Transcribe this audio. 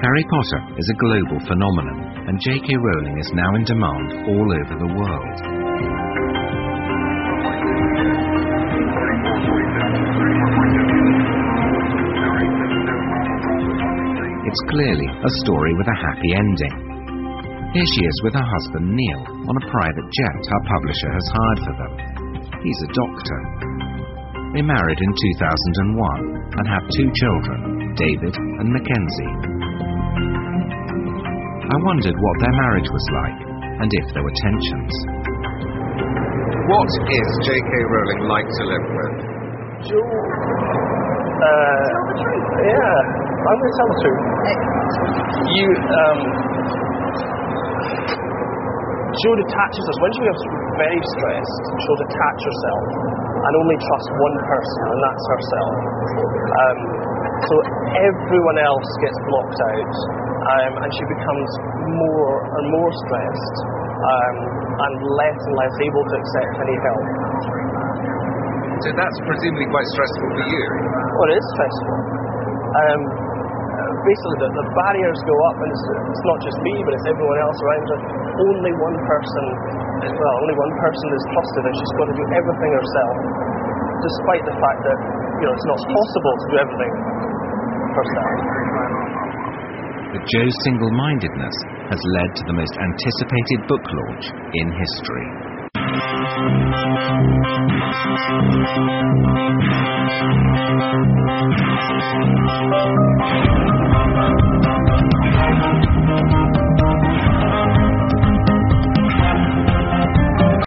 Harry Potter is a global phenomenon, and J.K. Rowling is now in demand all over the world. It's clearly a story with a happy ending. Here she is with her husband Neil on a private jet her publisher has hired for them. He's a doctor. They married in 2001 and have 2 children, David and Mackenzie. I wondered what their marriage was like and if there were tensions. What is J.K. Rowling like to live with? Yeah, I'm going to tell the truth. She'll detach herself. When she gets very stressed, she'll detach herself and only trust one person, and that's herself. So everyone else gets blocked out, and she becomes more and more stressed, and less able to accept any help. So that's presumably quite stressful for you? Well, it is stressful. Basically, the barriers go up, and it's not just me, but it's everyone else around her. Only one person is trusted, and she's got to do everything herself, despite the fact that it's not possible to do everything herself. But Jo's single-mindedness has led to the most anticipated book launch in history.